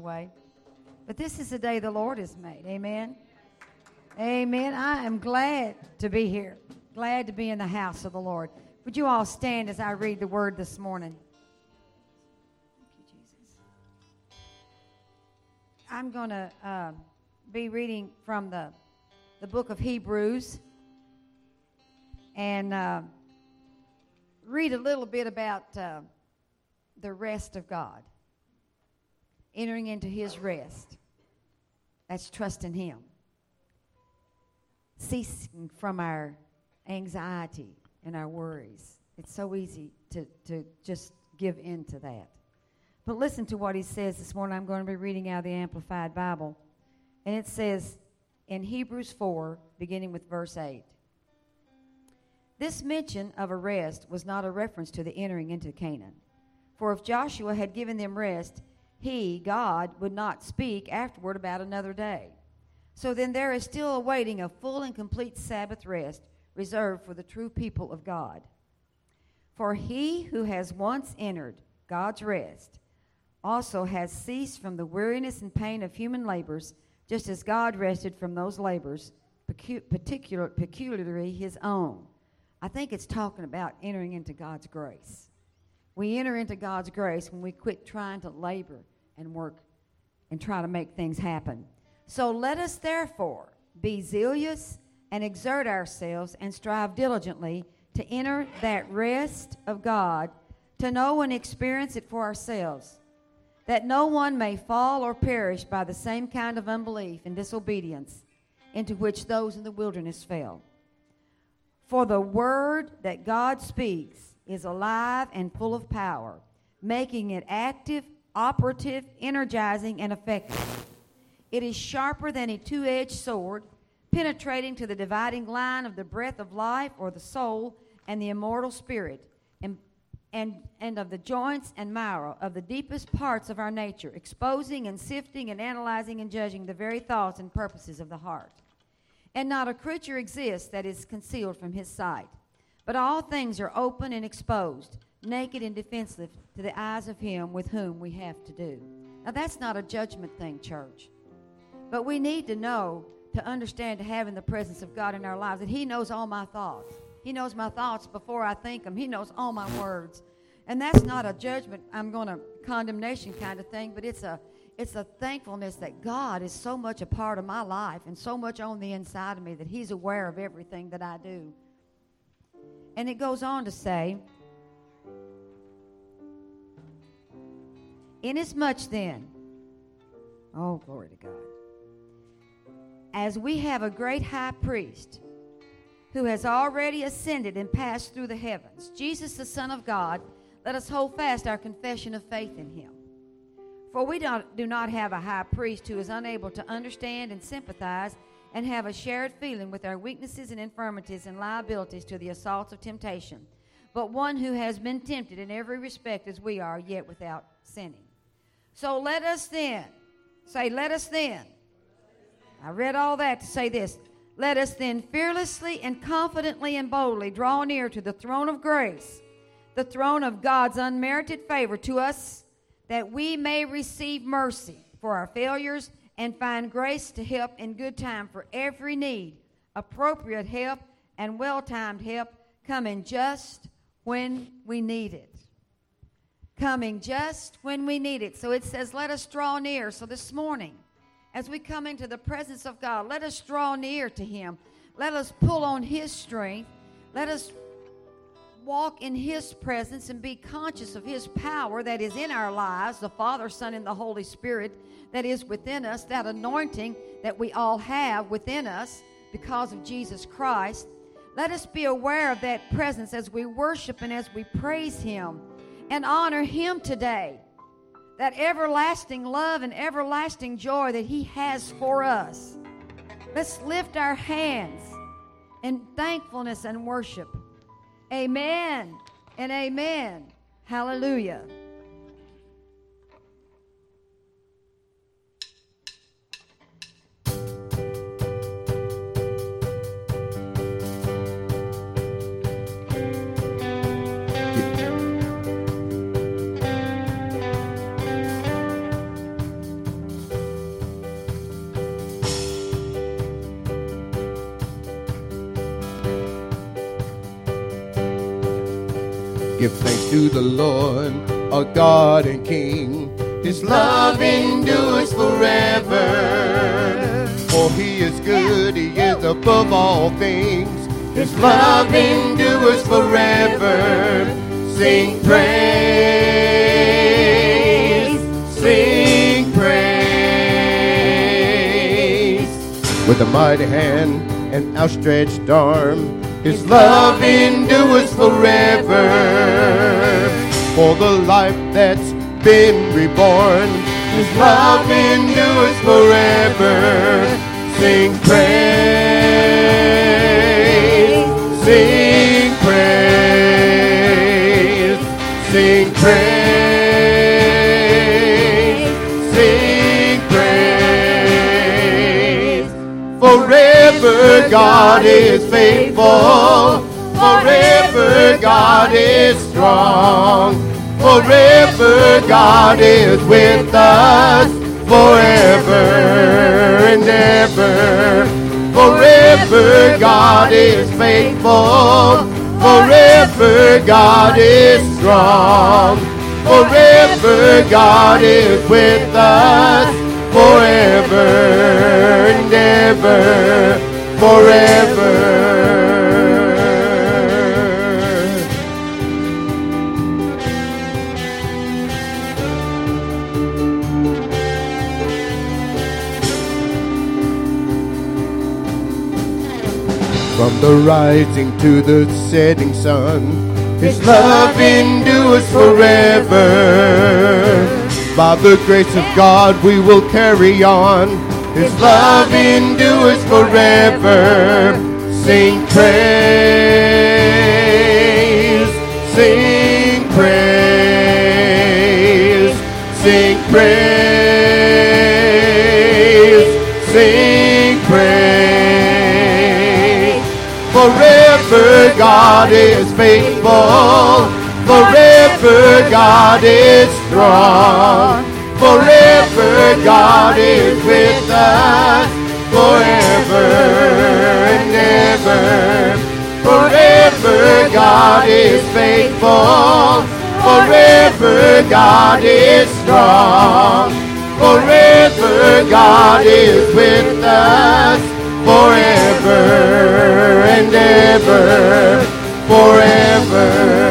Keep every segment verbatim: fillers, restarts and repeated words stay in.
way. But this is the day the Lord has made. Amen. Amen. I am glad to be here. Glad to be in the house of the Lord. Would you all stand as I read the word this morning? Thank you, Jesus. I'm going to uh, be reading from the, the book of Hebrews and uh, read a little bit about uh, the rest of God. Entering into his rest. That's trusting him. Ceasing from our anxiety and our worries. It's so easy to, to just give in to that. But listen to what he says this morning. I'm going to be reading out of the Amplified Bible. And it says in Hebrews four, beginning with verse eight. This mention of a rest was not a reference to the entering into Canaan. For if Joshua had given them rest, he, God, would not speak afterward about another day. So then there is still awaiting a full and complete Sabbath rest reserved for the true people of God. For he who has once entered God's rest also has ceased from the weariness and pain of human labors, just as God rested from those labors, particular, peculiarly his own. I think it's talking about entering into God's grace. We enter into God's grace when we quit trying to labor and work and try to make things happen. So let us therefore be zealous and exert ourselves and strive diligently to enter that rest of God, to know and experience it for ourselves, that no one may fall or perish by the same kind of unbelief and disobedience into which those in the wilderness fell. For the word that God speaks is alive and full of power, making it active, operative, energizing, and effective. It is sharper than a two-edged sword, penetrating to the dividing line of the breath of life or the soul and the immortal spirit, and, and, and of the joints and marrow of the deepest parts of our nature, exposing and sifting and analyzing and judging the very thoughts and purposes of the heart. And not a creature exists that is concealed from his sight, but all things are open and exposed, naked and defenseless to the eyes of him with whom we have to do. Now that's not a judgment thing, church. But we need to know, to understand, to have in the presence of God in our lives, that he knows all my thoughts. He knows my thoughts before I think them. He knows all my words. And that's not a judgment, I'm going to condemnation kind of thing, but it's a it's a thankfulness that God is so much a part of my life and so much on the inside of me that he's aware of everything that I do. And it goes on to say, inasmuch then, oh, glory to God, as we have a great high priest who has already ascended and passed through the heavens, Jesus the Son of God, let us hold fast our confession of faith in him. For we don't, do not have a high priest who is unable to understand and sympathize and have a shared feeling with our weaknesses and infirmities and liabilities to the assaults of temptation, but one who has been tempted in every respect as we are, yet without sinning. So let us then, say, let us then. I read all that to say this. Let us then fearlessly and confidently and boldly draw near to the throne of grace, the throne of God's unmerited favor to us, that we may receive mercy for our failures and find grace to help in good time for every need, appropriate help and well-timed help, coming just when we need it. Coming just when we need it. So it says, let us draw near. So this morning, as we come into the presence of God, let us draw near to him. Let us pull on his strength. Let us walk in his presence and be conscious of his power that is in our lives, the Father, Son, and the Holy Spirit that is within us, that anointing that we all have within us because of Jesus Christ. Let us be aware of that presence as we worship and as we praise him and honor him today. That everlasting love and everlasting joy that he has for us. Let's lift our hands in thankfulness and worship. Amen and amen. Hallelujah. Give thanks to the Lord, our God and King. His love endures forever. For he is good, he is above all things. His love endures forever. Sing praise, sing praise. With a mighty hand and outstretched arm, his love endures forever. For the life that's been reborn, his love endures forever. Sing praise, sing praise, sing praise, sing praise. Forever God is faithful, forever God is strong, forever God is with us, forever and ever. Forever God is faithful, forever God is strong, forever God is with us, forever and ever, forever. From the rising to the setting sun, his love endures forever. By the grace of God we will carry on. His love endures forever. Sing praise, sing praise, sing praise, sing praise. Forever God is faithful, forever God is strong, forever God is with us, forever and ever. Forever God is faithful, forever God is strong, forever God is with us, forever and ever, forever.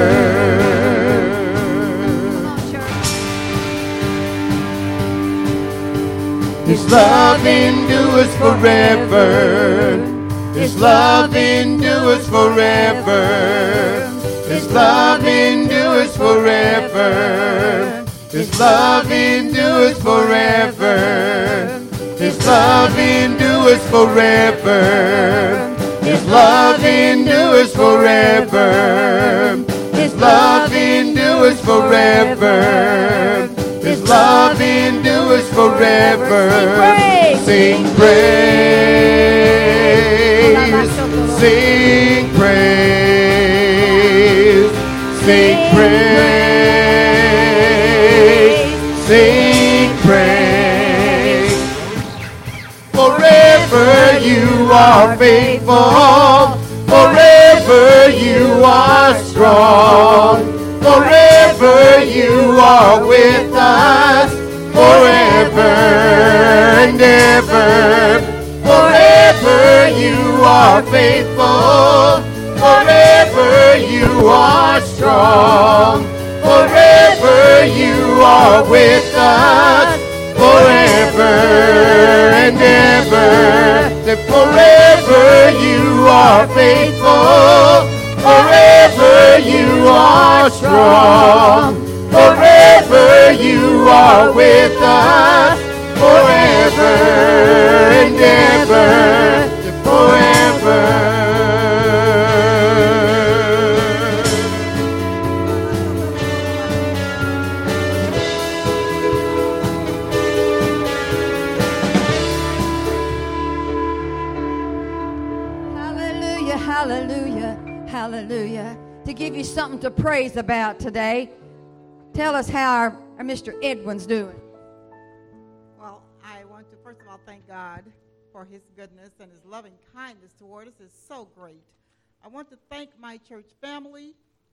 His love endures forever. His love endures forever. His love endures forever. His love endures forever. His love endures forever. His love endures forever. His love endures forever. His love endures forever. Sing praise, sing praise, sing praise, sing praise. Forever you are faithful, forever you are strong, forever you are with us, forever and ever. Forever you are faithful, forever you are strong, forever you are with us, forever and ever. Forever you are faithful, forever you are strong, forever you are with us, forever and ever, forever. Hallelujah, hallelujah, hallelujah. To give you something to praise about today, tell us how our, our Mister Edwin's doing. Well, I want to first of all thank God for his goodness and his loving kindness toward us is so great. I want to thank my church family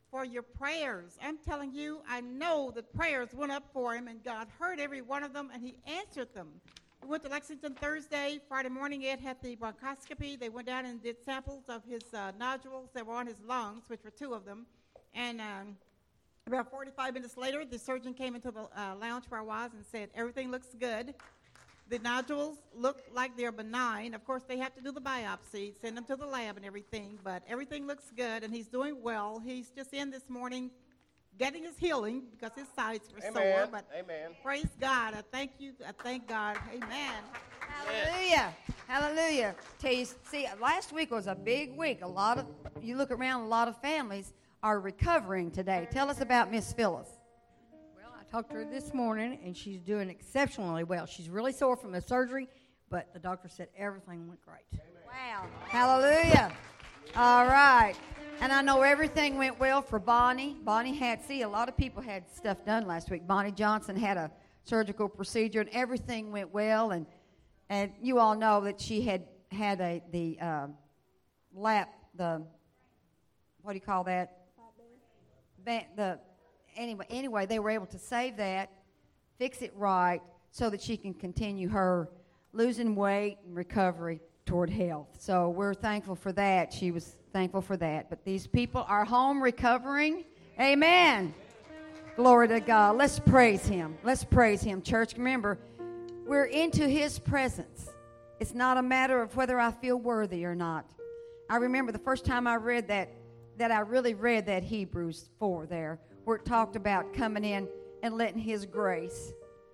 for your prayers. I'm telling you, I know that prayers went up for him, and God heard every one of them, and he answered them. We went to Lexington Thursday. Friday morning, Ed had the bronchoscopy. They went down and did samples of his uh, nodules that were on his lungs, which were two of them. And um, about forty-five minutes later, the surgeon came into the uh, lounge where I was and said, everything looks good. The nodules look like they're benign. Of course, they have to do the biopsy, send them to the lab and everything, but everything looks good, and he's doing well. He's just in this morning getting his healing because his sides were Amen. sore. But Amen. praise God. I thank you. I thank God. Amen. Hallelujah. Hallelujah. Tell you, see, last week was a big week. A lot of, you look around, a lot of families are recovering today. Tell us about Miss Phyllis. Well, I talked to her this morning, and she's doing exceptionally well. She's really sore from the surgery, but the doctor said everything went great. Wow. Hallelujah. All right. And I know everything went well for Bonnie. Bonnie had, see, a lot of people had stuff done last week. Bonnie Johnson had a surgical procedure, and everything went well. And and you all know that she had had a the uh, lap, the, what do you call that? Ba- the anyway, anyway, they were able to save that, fix it right, so that she can continue her losing weight and recovery toward health. So we're thankful for that. She was thankful for that. But these people are home recovering. Amen. Glory to God. Let's praise him. Let's praise him, church. Remember, we're into his presence. It's not a matter of whether I feel worthy or not. I remember the first time I read that, that I really read that Hebrews four there, where it talked about coming in and letting his grace,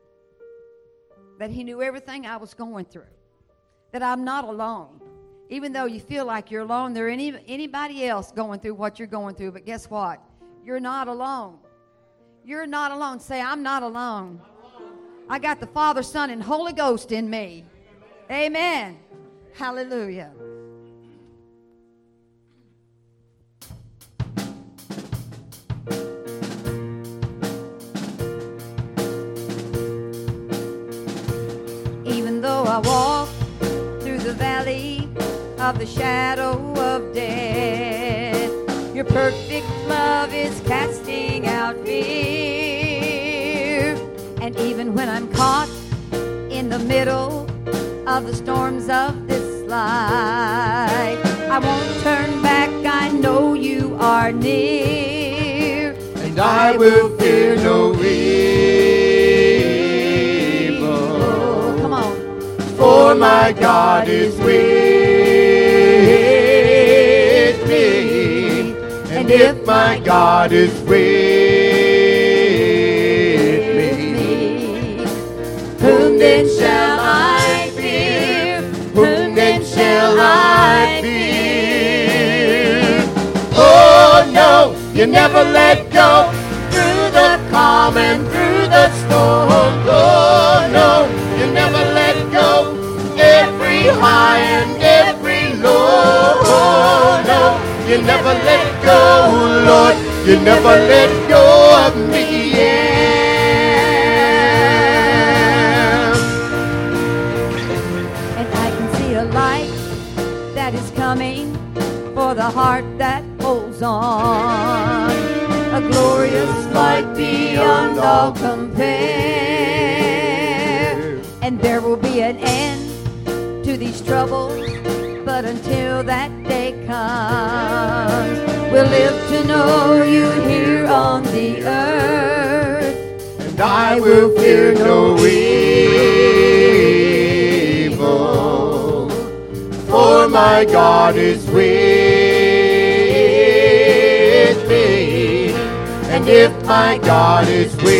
that he knew everything I was going through, that I'm not alone. Even though you feel like you're alone, there ain't any, anybody else going through what you're going through, but guess what? You're not alone. You're not alone. Say, I'm not alone. I got the Father, Son, and Holy Ghost in me. Amen. Hallelujah. Even though I walk through the valley of the shadow of death, your perfect love is casting out fear. And even when I'm caught in the middle of the storms of this life, I won't turn back. I know you are near, And I will fear no evil. Oh, come on. For my God is with me. And if my God is with me, whom then shall I fear? Whom then shall I fear? Oh no, you never let go. Through the calm and through the storm. Oh no, you never let go. Every high and every low. Oh no, you never let go, Lord. You never let go of me. Yeah. And I can see a light that is coming for the heart that holds on. A glorious light beyond all compare. And there will be an end to these troubles, but until that day comes, we'll live to know you here on the earth. And I will fear no evil, for my God is with me. And if my God is with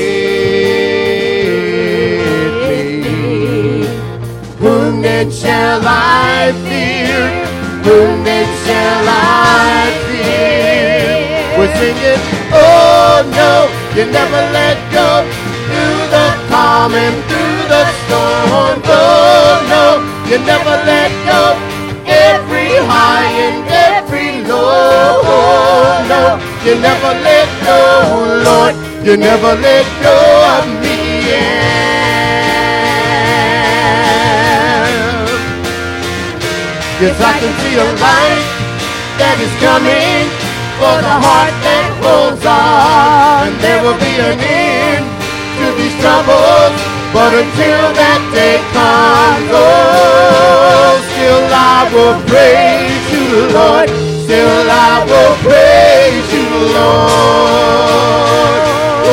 me, whom then shall I fear? Whom then shall I fear? We're singing, oh no, you never let go. Through the calm and through the storm. Oh no, you never let go. Every high and every low. Oh no, you never let go, Lord. You never let go of me. Yeah. Yes, I can see a light that is coming for the heart that goes on, and there will be an end to these troubles. But until that day comes, oh, still I will praise you, Lord. Still I will praise you, Lord.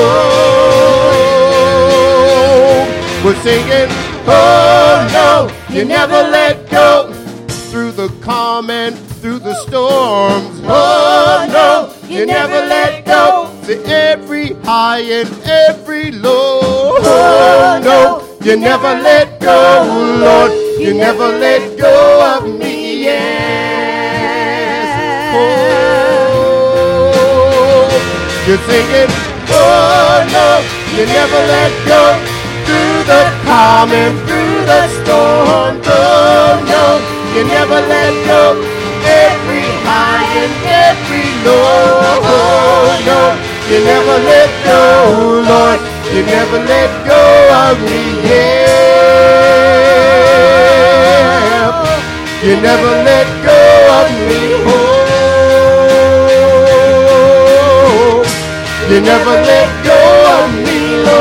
Oh, we're singing, oh no, you never let go. Through the calm and through the storms, oh no, you never let go. To every high and every low, oh no, you never let go, Lord. You never let go of me, yes. Oh, you're singing, oh no, you never let go. Through the calm and through the storm, oh no, you never let go. Every high and every low, oh no, you never let go, Lord. You never let go of me, yeah. You never let go of me, oh. You never let go of me,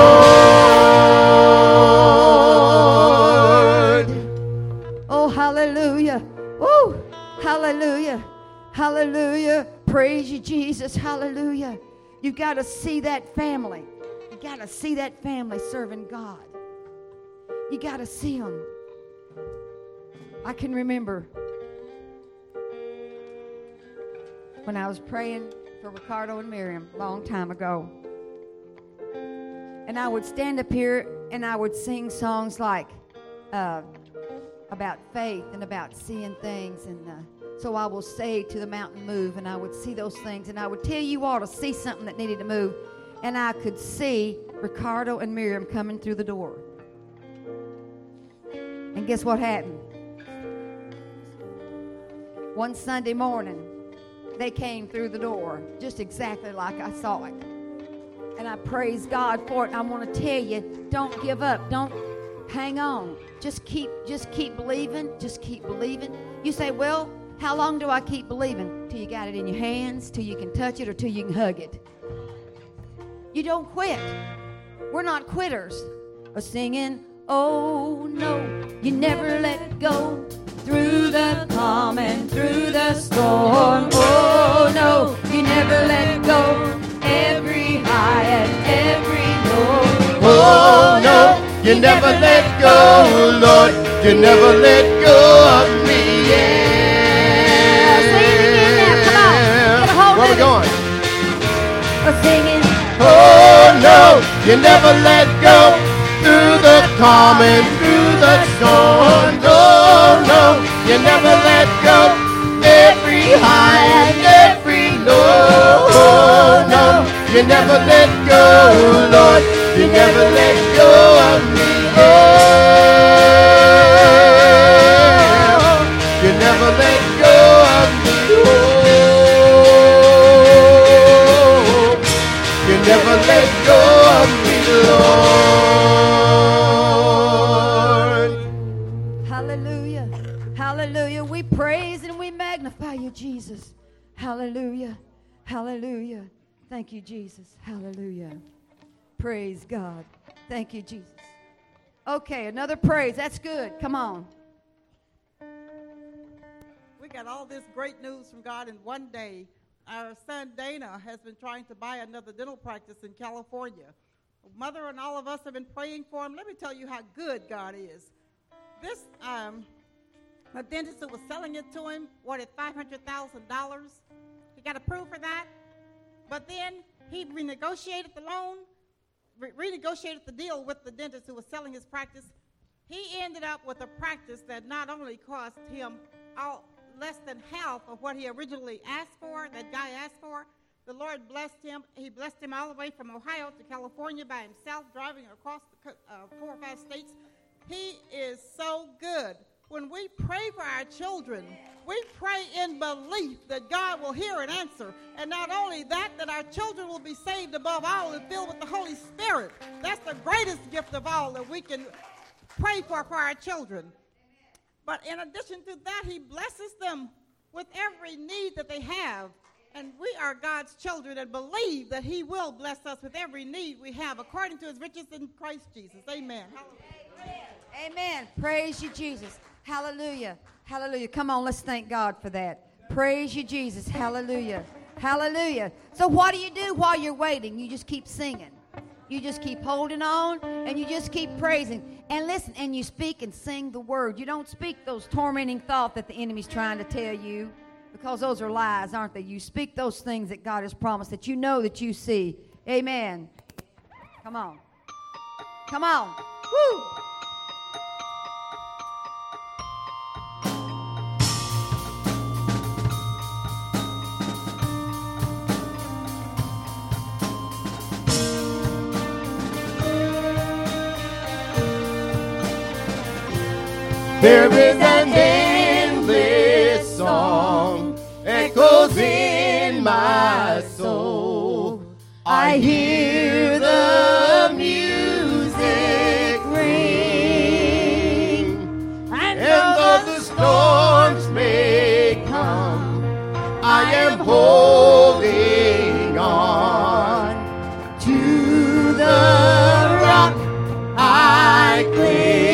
Lord. Oh, hallelujah. Woo! Hallelujah. Hallelujah. Praise you, Jesus. Hallelujah. You got to see that family. You got to see that family serving God. You got to see them. I can remember when I was praying for Ricardo and Miriam a long time ago. And I would stand up here and I would sing songs like uh, about faith and about seeing things. And uh, so I will say to the mountain, move. And I would see those things. And I would tell you all to see something that needed to move. And I could see Ricardo and Miriam coming through the door. And guess what happened? One Sunday morning, they came through the door just exactly like I saw it. And I praise God for it. I want to tell you, don't give up. Don't hang on. Just keep, just keep believing. Just keep believing. You say, well, how long do I keep believing? Till you got it in your hands, till you can touch it, or till you can hug it. You don't quit. We're not quitters. We're singing, oh no, you never let go. Through the calm and through the storm, oh no, you never let go. Every high and every low, oh no, you never let go, Lord. You never let go of me, yeah. Sing it again now, come on. Get a hold Where of we it. going? We're singing, oh no, you never let go. Through the calm and through the storm, oh no, you never let go. Every high and every low, oh no, you never let go, Lord. You never let go of me, yeah. You never let go of me, oh. You never let go of me, Lord. hallelujah, hallelujah. We praise and we magnify you, Jesus. Hallelujah, hallelujah. Thank you, Jesus. Hallelujah. Praise God. Thank you, Jesus. Okay, another praise. That's good. Come on. We got all this great news from God in one day. Our son Dana has been trying to buy another dental practice in California. Mother and all of us have been praying for him. Let me tell you how good God is. This um, a dentist who was selling it to him wanted five hundred thousand dollars. He got approved for that. But then he renegotiated the loan, re- renegotiated the deal with the dentist who was selling his practice. He ended up with a practice that not only cost him all, less than half of what he originally asked for, that guy asked for. The Lord blessed him. He blessed him all the way from Ohio to California by himself, driving across the uh, four or five states. He is so good. When we pray for our children, we pray in belief that God will hear and answer. And not only that, that our children will be saved above all and filled with the Holy Spirit. That's the greatest gift of all that we can pray for for our children. But in addition to that, he blesses them with every need that they have. And we are God's children and believe that he will bless us with every need we have according to his riches in Christ Jesus. Amen. Amen. Amen. Praise you, Jesus. Hallelujah. Hallelujah. Come on, let's thank God for that. Praise you, Jesus. Hallelujah. Hallelujah. So what do you do while you're waiting? You just keep singing. You just keep holding on, and you just keep praising. And listen, and you speak and sing the word. You don't speak those tormenting thoughts that the enemy's trying to tell you, because those are lies, aren't they? You speak those things that God has promised, that you know that you see. Amen. Come on. Come on. Woo! There is an endless song echoes in my soul. I hear the music ring, and though the storms may come, I am holding on to the rock I cling.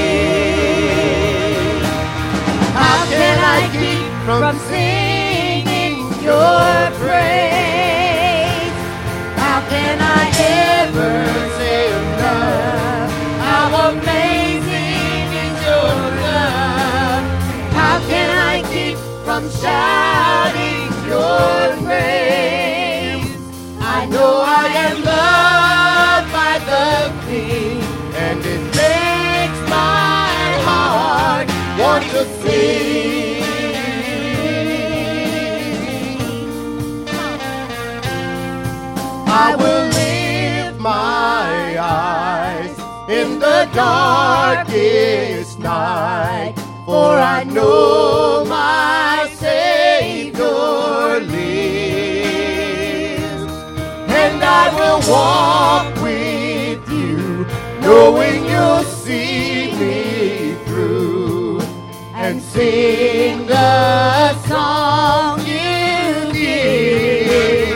From singing your praise, how can I ever say enough? How amazing is your love? How can I keep from shouting your praise? I know I am loved by the King, and it makes my heart want to sing. I will lift my eyes in the darkest night, for I know my Savior lives. And I will walk with you, knowing you'll see me through, and sing the song you give.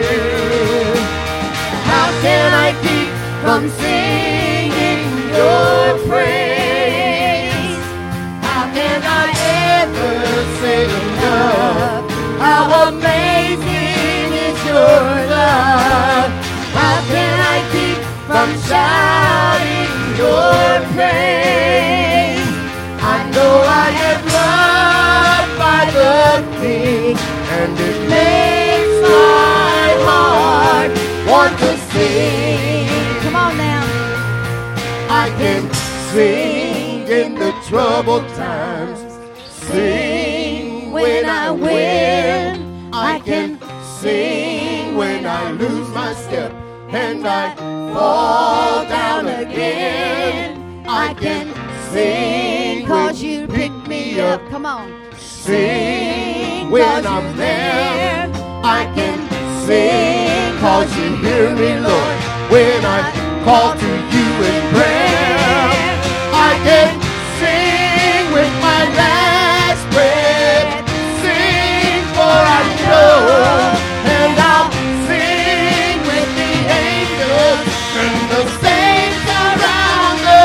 Can I keep from singing your praise? How can I ever say enough? How amazing is your love? How can I keep from shouting your praise? I know I am loved by the King, and it makes my heart want to sing. Come on now. I can sing in the troubled times, sing when I win. I can sing when I lose my step and I fall down again. I can sing cause you pick me up. Come on. Sing when I'm there. I can sing cause you hear me, Lord, when I call to you in prayer. I can sing with my last breath, sing for I know, and I'll sing with the angels and the saints around the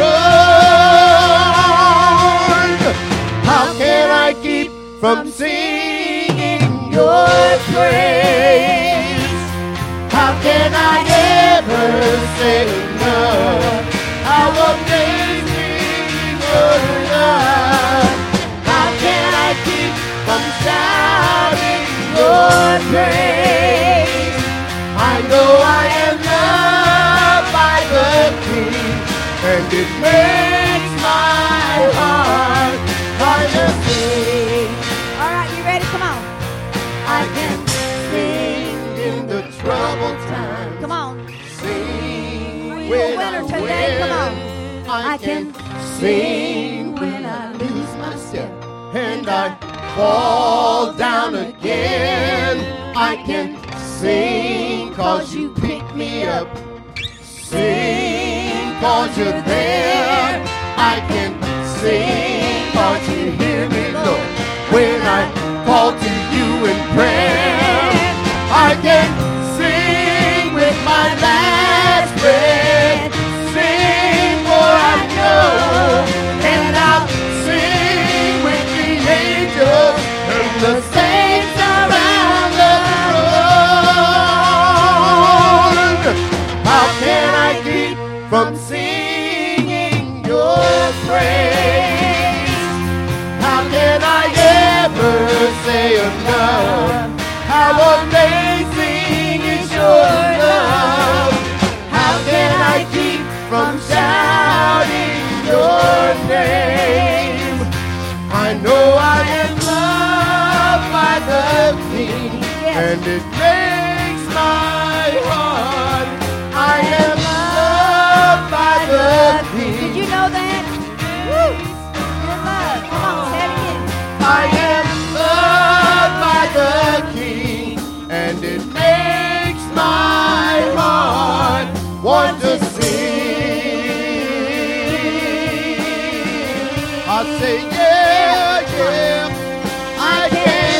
throne. How can I keep from singing your praise? How can I ever say enough? How amazing your love? How can I keep from shouting your praise? I know I am loved by the King, and it makes my heart want to sing. All right, you ready? Come on. I can sing in the troubled times. Come on. Sing You're a when winner I today. win. Come on. I, I can can sing when I lose my step and I fall down again. I can sing cause you pick me up. Sing cause you're there. I can sing cause you hear me, Lord, when I call to you in prayer. praise. How can I ever say enough? How amazing is your love. How can I keep from shouting your name? I know I am loved by the King, and it makes my heart. I am loved by the King. Did you know that? Woo! You're loved. Come on, say it again. I am loved by the King, and it makes my heart want to sing. I say, yeah, yeah, I can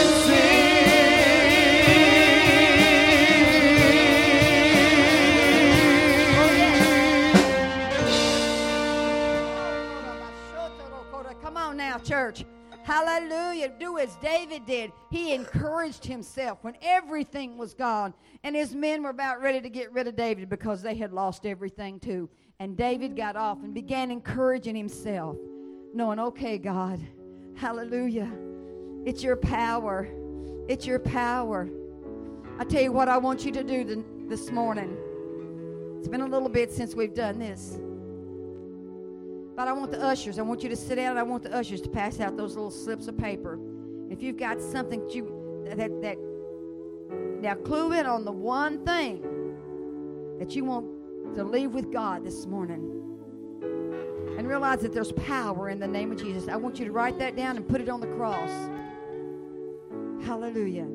sing. Come on now, church. Hallelujah. Do as David did. He encouraged himself when everything was gone. And his men were about ready to get rid of David because they had lost everything too. And David got off and began encouraging himself, knowing, okay, God, hallelujah. It's your power. It's your power. I tell you what I want you to do th- this morning. It's been a little bit since we've done this. But I want the ushers, I want you to sit down, and I want the ushers to pass out those little slips of paper. If you've got something that you, that, that, now clue in on the one thing that you want to leave with God this morning. And realize that there's power in the name of Jesus. I want you to write that down and put it on the cross. Hallelujah.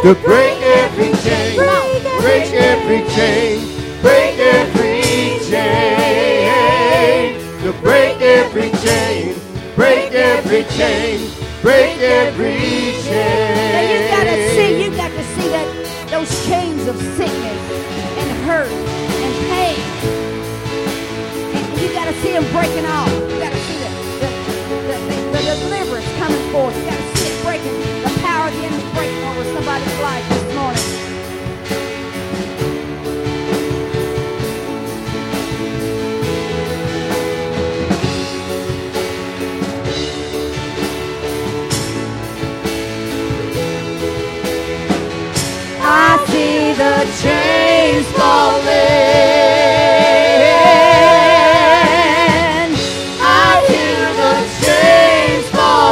to break every chain, break every chain, break every chain, to break every chain, break every chain, break every chain. Now you gotta see, you got to see that those chains of sickness and hurt and pain, and you gotta see them breaking off. You gotta see the the, the, the, the deliverance coming forth. You gotta see it breaking, the power of the enemy breaking over somebody's life this morning. I see the chains falling. I hear the chains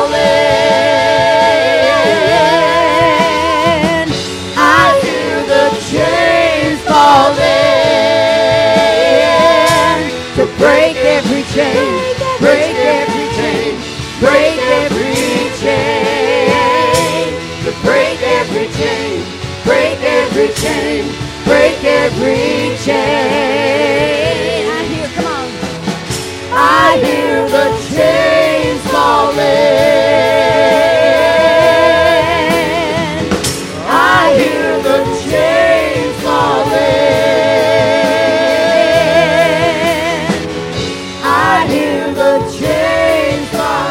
falling. I hear the chains falling. To break every chain, break every chain, break every chain. To break every chain. Break every chain, break every chain. I hear, come on. I hear the chains falling. I hear the chains falling. I hear the chains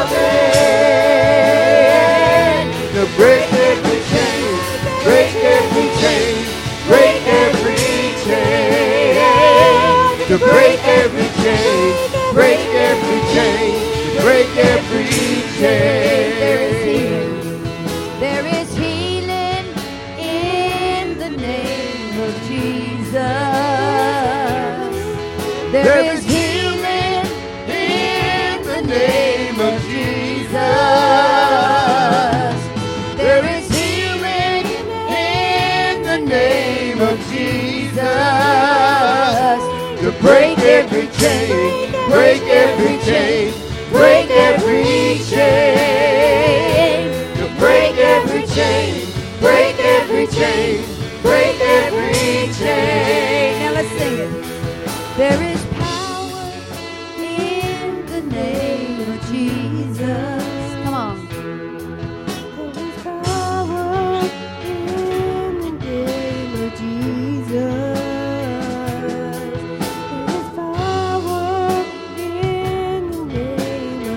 falling. To break every chain, break every chain, break every chain, to break every chain, break every chain, to break every chain. There is healing in the name of Jesus. There is healing in the name of Jesus. There is healing in the name of Jesus. To break every chain, break every chain, break every chain, to break every chain, break every chain, break every chain. Now let's sing it. There is power in the name of Jesus. Come on. There is power in the name of Jesus. There is power in the name of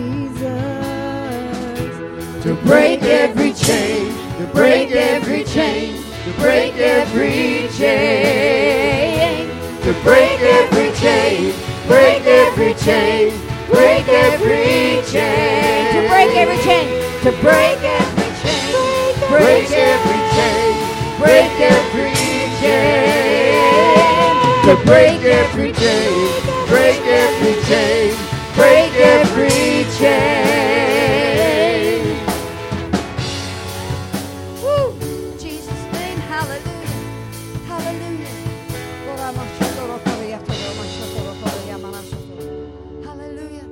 Jesus. To break every chain, to break every chain, to break every chain, to break every chain, break every chain, break every chain, To break every chain. to break every chain, break every chain, break every chain, to break every chain, break every chain, break every chain. Woo! In Jesus' name, hallelujah. Hallelujah. Hallelujah.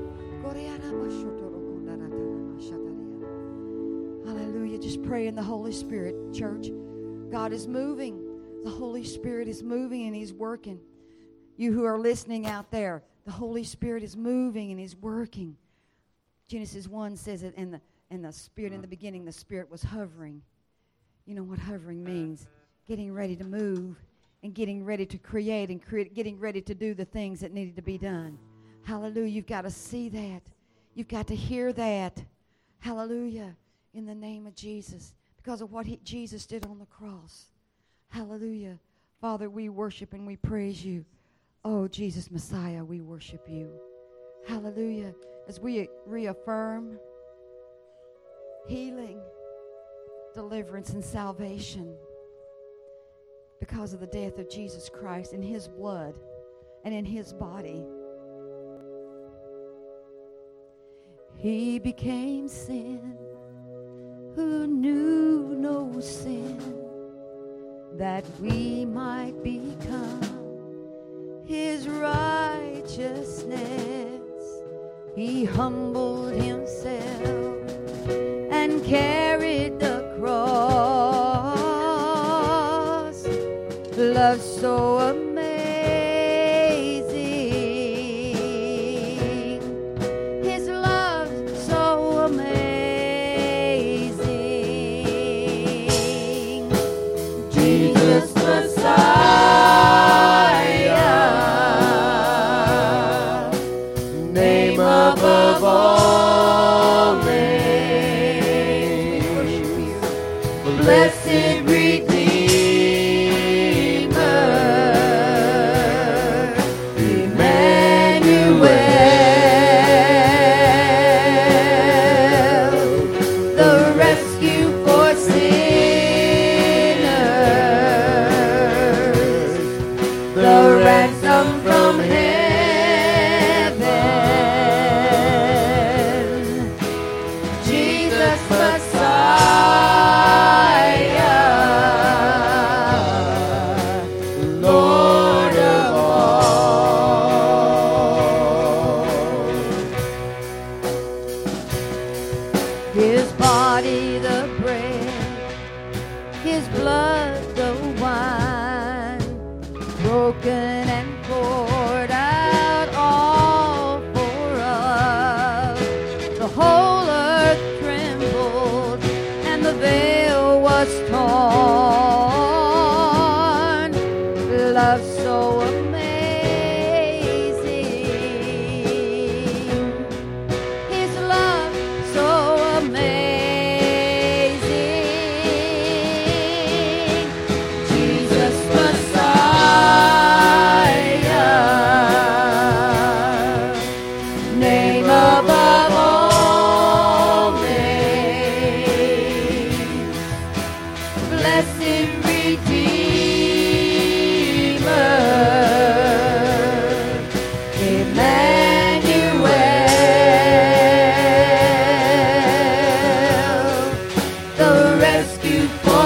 Hallelujah. Just pray in the Holy Spirit, church. God is moving. The Holy Spirit is moving and He's working. You who are listening out there, the Holy Spirit is moving and He's working. Genesis one says it, and the, and the Spirit, in the beginning, the Spirit was hovering. You know what hovering means? Getting ready to move and getting ready to create and create, getting ready to do the things that needed to be done. Hallelujah. You've got to see that. You've got to hear that. Hallelujah. In the name of Jesus. Because of what he, Jesus did on the cross. Hallelujah. Father, we worship and we praise you. Oh, Jesus Messiah, we worship you. Hallelujah. As we reaffirm healing, deliverance, and salvation because of the death of Jesus Christ in His blood and in His body. He became sin who knew no sin, that we might become His righteousness. He humbled Himself and carried the cross. love so amazing. His love so amazing. Jesus Messiah, name above all names, blessed Redeemer, His body the bread, His blood the wine, broken and poured out all for us. The whole earth trembled and the veil was torn. Love so amazing, His love so amazing. Jesus Messiah, name above all names, blessed Redeemer, Emmanuel, the rescue for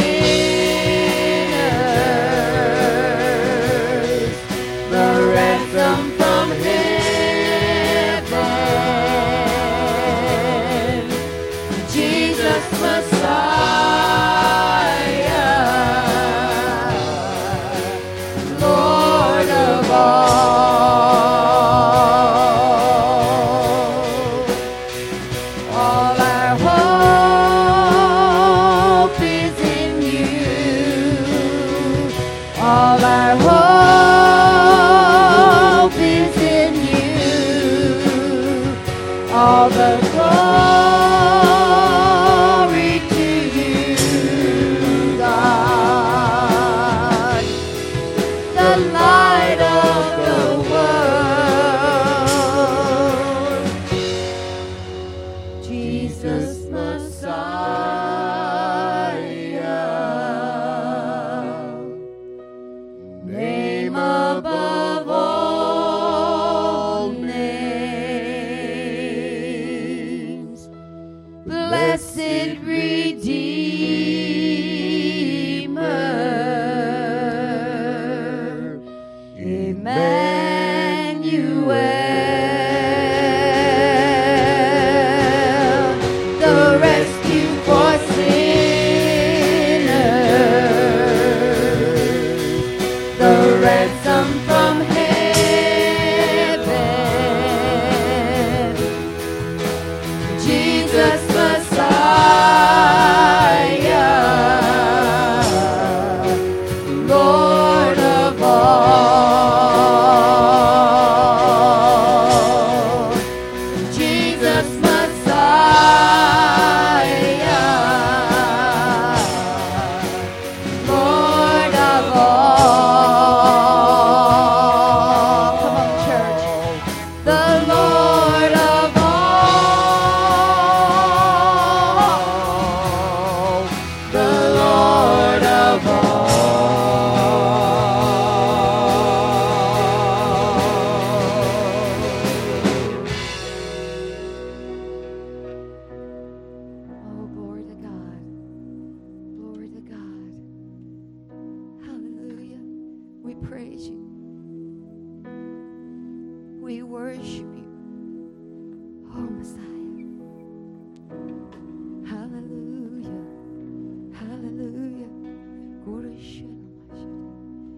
sinners, the ransom from heaven. Jesus Messiah, Lord of all. All our hope is in you. All our hope is in you. All the glory to you, God, the light of the world. Jesus Messiah, name above all names, blessed Redeemer, Emmanuel, the rescue for sinners, the ransom from heaven. Jesus Messiah, Lord of all. Jesus Messiah, Lord of all. Come on, church. The Lord of all. The Lord of all. Oh, glory to God. Glory to God. Hallelujah. We praise you. We worship you.